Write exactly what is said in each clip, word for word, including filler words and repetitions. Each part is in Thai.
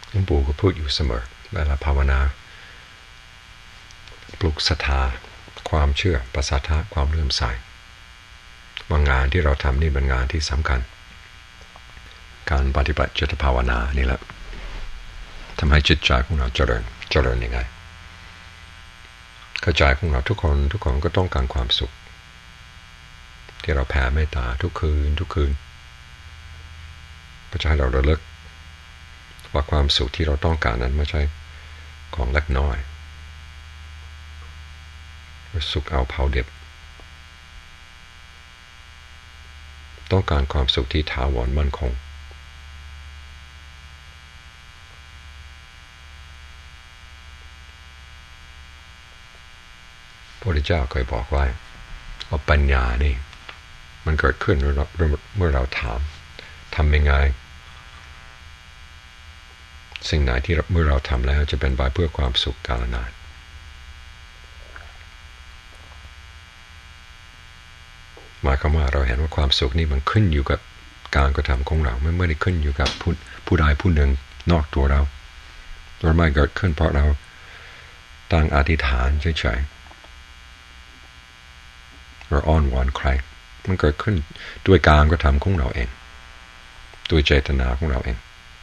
หลวงปู่ก็พูดอยู่เสมอเวลาภาวนาปลุกศรัทธาความเชื่อประสาทะความเลื่อมใสว่างานที่เราทำนี่เป็นงานที่สำคัญการปฏิบัติจิตภาวนานี่แหละทำให้จิตใจของเราเจริญเจริญยังไงกระจายของเราทุกคนทุกคนก็ต้องการความสุขที่เราแผ่เมตตาทุกคืนทุกคืนก็จะให้เราระลึกว่าความสุขที่เราต้องการนั้นไม่ใช่ของเล็กน้อยสุขเอาเผาเด็บต้องการความสุขที่ถาวรมั่นคงพระพุทธเจ้าเคยบอกไว้ว่าปัญญานี่มันเกิดขึ้นเมื่อเราถามทำยังไงสิ่งไหนที่เมื่อเราทำแล้วจะเป็นไปเพื่อความสุขกาลนานหมายความว่าเราเห็นว่าความสุขนี่มันขึ้นอยู่กับการกระทำของเราไม่ไม่ได้ขึ้นอยู่กับผู้ผู้ใดผู้หนึ่งนอกตัวเราเราไม่เกิดขึ้นเพราะเราตั้งอธิษฐานเฉยๆเราอ้อนวอนใครมันเกิดขึ้นด้วยการกระทำของเราเองด้วยเจตนาของเราเอง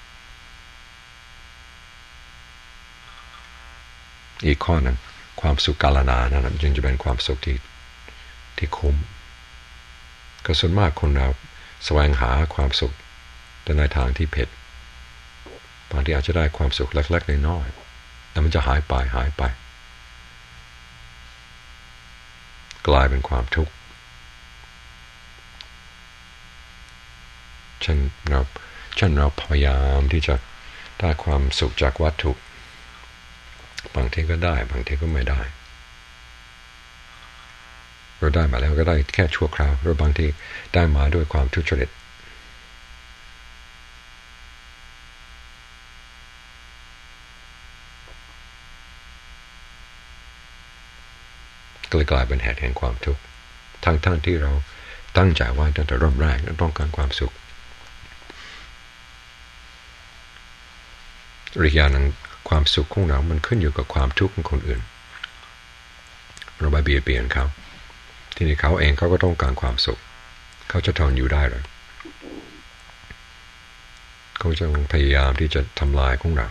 อีกข้อหนึ่งความสุขกาลนานนั้นจึงจะเป็นความสุขที่ที่คุ้มก็ส่วนมากคนเราแสวงหาความสุขแต่ในทางที่ผิดบางทีอาจจะได้ความสุขเล็กๆน้อยๆแต่มันจะหายไปหายไปกลายเป็นความทุกข์เช่นเราเช่นเราพยายามที่จะได้ความสุขจากวัตถุบางทีก็ได้บางทีก็ไม่ได้เราได้มาแล้วก็ได้แค่ชั่วคราวหรือบางทีได้มาด้วยความทุจริตก็เลยกลายเป็นเหตุแห่งความทุกข์ทั้งท่านที่เราตั้งใจว่าตั้งแต่เริ่มแรกต้องการความสุขอีกอย่างหนึ่งความสุขของเรามันขึ้นอยู่กับความทุกข์ของคนอื่นเราไปเบียดเบียนเขาทีนี้เขาเองเขาก็ต้องการความสุขเขาจะทนอยู่ได้หรือเขาจะพยายามที่จะทำลายของเรา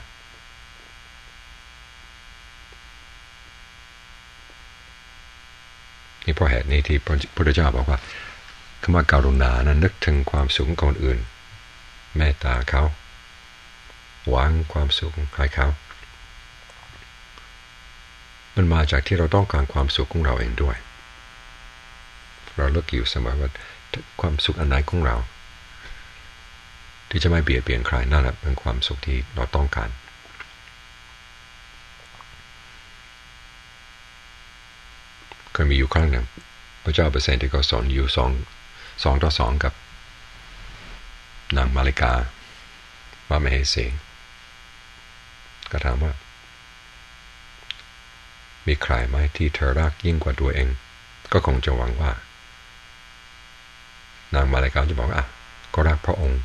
นี่เพราะเหตุนี้ที่พระพุทธเจ้าบอกว่าคำว่าการุณานั้นนึกถึงความสุขของคนอื่นเมตตาเขาหวังความสุขให้เขามันมาจากที่เราต้องการความสุขของเราเองด้วยเราเลือกอยู่เสมอว่าความสุขอันไหนของเราที่จะไม่เบียดเบียนใครนั่นแหละเป็นความสุขที่เราต้องการเคยมีอยู่ครั้งหนึ่งพระเจ้าเปอร์เซนต์ที่เขาสอนอยู่สองสองต่อสองกับนางมาริกาว่ามเหสีก็ถามว่ามีใครไหมที่เธอรักยิ่งกว่าตัวเองก็คงจะหวังว่านางมาริกาจะบอกอ่ะก็รักพระองค์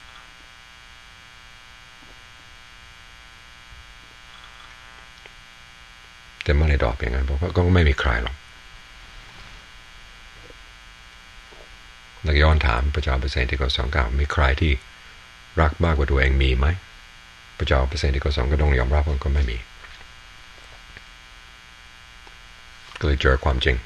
แต่ไม่ได้ตอบอย่างนั้นเพราะก็ไม่มีใครหรอกแล้วย้อนถามพระเจ้าเปอร์เซนต์ที่เขาสองกล่าวมีใครที่รักมากกว่าตัวเองมีไหมพระเจ้าเปอร์เซนต์ที่เขาสองก็ต้องยอมรับว่าก็ไม่มีก็เลยเจอความจริง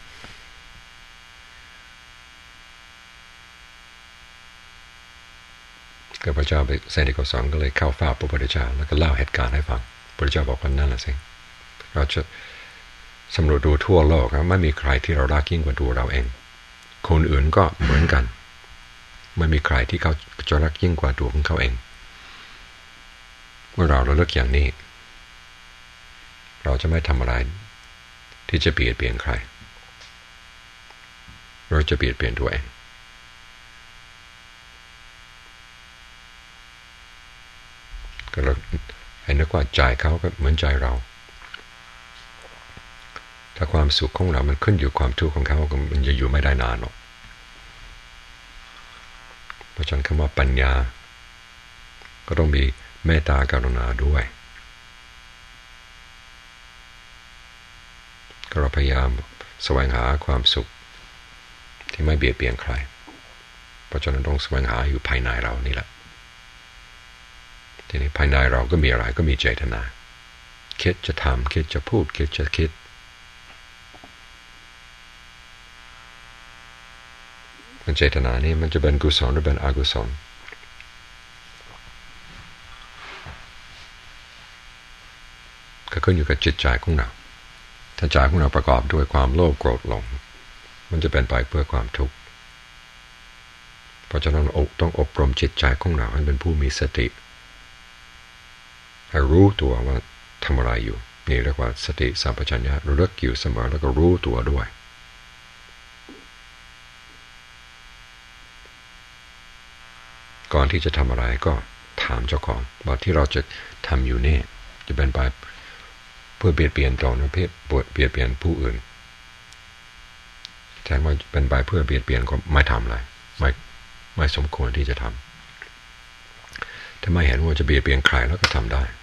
ก็พระเจ้าเปอร์เซนต์ที่เขาสองก็เลยเข้าเฝ้าพระพุทธเจ้าแล้วก็เล่าเหตุการณ์ให้ฟังพระพุทธเจ้าบอกว่านั่นแหละสิเราจะสำรวจดูทั่วโลกครับไม่มีใครที่เรารักยิ่งกว่าตัวเราเองคนอื่นก็เหมือนกันไม่มีใครที่เขาจะรักยิ่งกว่าตัวของเขาเองเมื่อเราเราเลือกอย่างนี้เราจะไม่ทำอะไรที่จะเบียดเบียนใครเราจะเบียดเบียนตัวเองก็เราให้นึกว่าใจเขาก็เหมือนใจเราถ้าความสุขของเรามันขึ้นอยู่ความทุกข์ของเขามันจะอยู่ไม่ได้นานหรอกเพราะฉะนั้นคำว่าปัญญาก็ต้องมีเมตตากรุณาด้วยก็เราพยายามแสวงหาความสุขที่ไม่เบียดเบียนใครเพราะฉะนั้นต้องแสวงหาอยู่ภายในเรานี่แหละทีนี้ภายในเราก็มีอะไรก็มีเจตนาคิดจะทำคิดจะพูดคิดจะคิดมันเจตนานี่มันจะเป็นกุศลหรือเป็นอกุศลก็ขึ้นอยู่กับจิตใจของเราถ้าใจของเราประกอบด้วยความโลภโกรธหลงมันจะเป็นไปเพื่อความทุกข์เพราะฉะนั้นต้องอบรมจิตใจของเราให้เป็นผู้มีสติให้รู้ตัวว่าทำอะไรอยู่นี่เรียกว่าสติสัมปชัญญะระลึกอยู่เสมอแล้วก็รู้ตัวด้วยก่อนที่จะทำอะไรก็ถามเจ้าของว่าที่เราจะทำอยู่นี่จะเป็นไปเพื่อเบียดเบียนตนหรือเพื่อเบียดเบียนผู้อื่นแทนว่าเป็นไปเพื่อเบียดเบียนก็ไม่ทำอะไรไม่ไม่สมควรที่จะทำถ้าไม่เห็นว่าจะเบียดเบียนใครแล้วก็ทำได้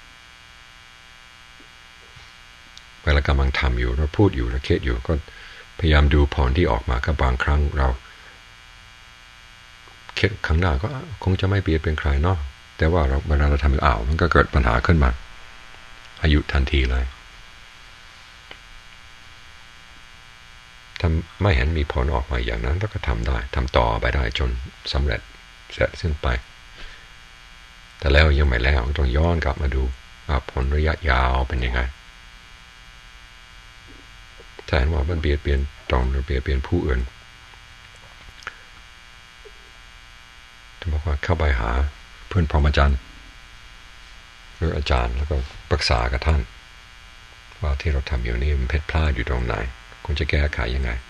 เวลากำลังทำอยู่เราพูดอยู่เราคิดอยู่ก็พยายามดูผลที่ออกมาก็บางครั้งเราคิดครั้งหน้าก็คงจะไม่เบียดเบียนใครเนาะแต่ว่าเราเวลาเราทำอ้าวมันก็เกิดปัญหาขึ้นมาอายุทันทีเลยถ้าไม่เห็นมีผลออกมาอย่างนั้นก็ทำได้ทำต่อไปได้จนสำเร็จเสร็จสิ้นไปแต่แล้วยังไม่แล้วต้องย้อนกลับมาดูว่าผลระยะยาวเป็นยังไงแทนว่ามันเบียดเบียนตนหรือเบียดเบียนผู้อื่นจะบอกว่าเข้าไปหาเพื่อนพรหมจรรย์หรืออาจารย์แล้วก็ปรึกษากับท่านว่าที่เราทำอยู่นี่มันผิดพลาดอยู่ตรงไหนควรจะแก้ไขยังไง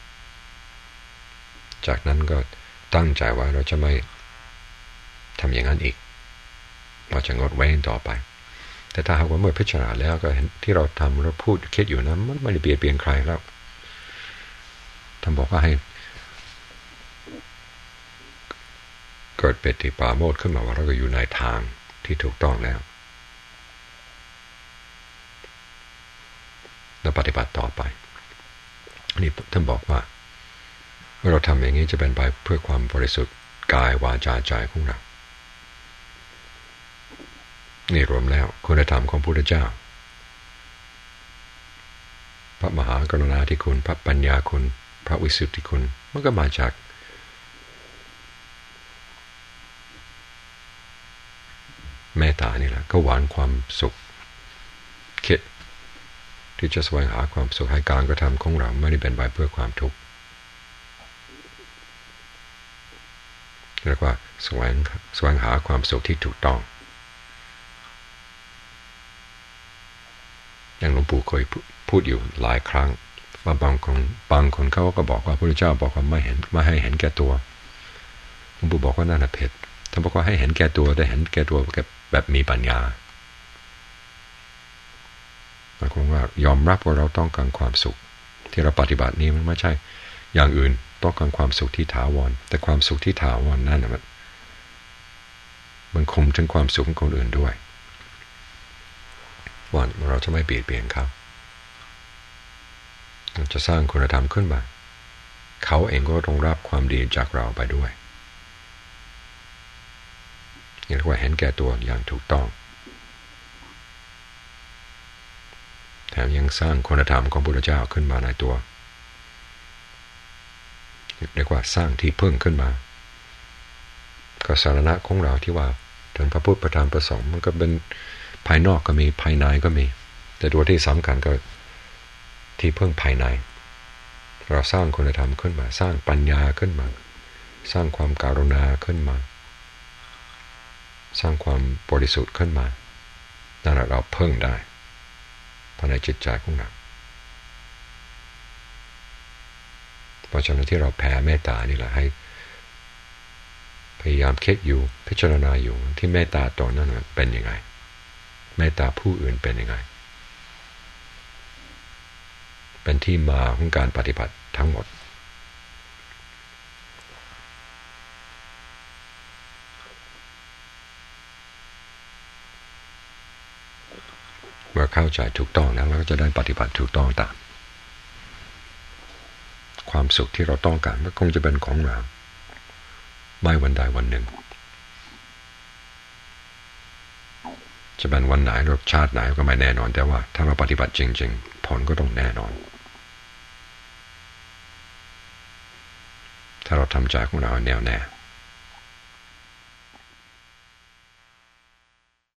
จากนั้นก็ตั้งใจว่าเราจะไม่ทำอย่างนั้นอีกเราจะงดเว้นต่อไปแต่ถ้าหากว่าเมื่อพิจารณาแล้วก็เห็นที่เราทำเราพูดคิดอยู่นั้นมันไม่ได้เบียดเบียนใครแล้วท่านบอกว่าให้เกิดปิติปราโมทย์ขึ้นมาว่าเราก็อยู่ในทางที่ถูกต้องแล้วแล้วปฏิบัติต่อไปนี่ท่านบอกว่าเมื่อเราทำอย่างนี้จะเป็นไปเพื่อความบริสุทธิ์กายวาจาใจของเรานี่รวมแล้วคุณธรรมของพระพุทธเจ้าพระมหากรุณาธิคุณพระปัญญาคุณพระวิสุทธิคุณมันก็มาจากเมตตานี่แหละก็หวานความสุขคิดที่จะแสวงหาความสุขให้การกระทำของเราไม่ได้เป็นไปเพื่อความทุกข์เรียกว่าแสวงแสวงหาความสุขที่ถูกต้องอย่างหลวงปู่เคยพูดอยู่หลายครั้งว่าบางคนบางคนเขาก็บอกว่าพระพุทธเจ้าบอกว่าไม่เห็นไม่ให้เห็นแก่ตัวหลวงปู่บอกว่านั่นน่ะผิดท่านบอกว่าให้เห็นแก่ตัวแต่เห็นแก่ตัวแบบมีปัญญาหมายความว่ายอมรับว่าเราต้องการความสุขที่เราปฏิบัตินี้มันไม่ใช่อย่างอื่นต้องการความสุขที่ถาวรแต่ความสุขที่ถาวรนั่นมันมันคุมถึงความสุขของคนอื่นด้วยว่าเราจะไม่เบียดเบียนเขาเราจะสร้างคุณธรรมขึ้นมาเขาเองก็ต้องรับความดีจากเราไปด้วยเรียกว่าเห็นแก่ตัวอย่างถูกต้องแถมยังสร้างคุณธรรมของพระพุทธเจ้าขึ้นมาในตัวเรียกว่าสร้างที่พึ่งขึ้นมาก็สารณะของเราที่ว่าถึงพระพุทธพระธรรมพระสงฆ์มันก็เป็นภายนอกก็มีภายในก็มีแต่ตัวที่สำคัญก็ที่พึ่งภายในเราสร้างคุณธรรมขึ้นมาสร้างปัญญาขึ้นมาสร้างความกรุณาขึ้นมาสร้างความบริสุทธิ์ขึ้นมานั่นแหละเราพึ่งได้ภายในจิตใจของเราเพราะฉะนั้นที่เราแผ่เมตตานี่แหละให้พยายามคิดอยู่พิจารณาอยู่ที่เมตตาตนนั้นเป็นยังไงเมตตาผู้อื่นเป็นยังไงเป็นที่มาของการปฏิบัติทั้งหมดเมื่อเข้าใจถูกต้องแล้วเราก็จะได้ปฏิบัติถูกต้องตามความสุขที่เราต้องการมันคงจะเป็นของเราไม่วันใดวันหนึ่งจะเป็นวันไหนรสชาติไหนก็ไม่แน่นอนแต่ว่าถ้าเราปฏิบัติจริงๆผลก็ต้องแน่นอนถ้าเราทำใจของเราแน่วแน่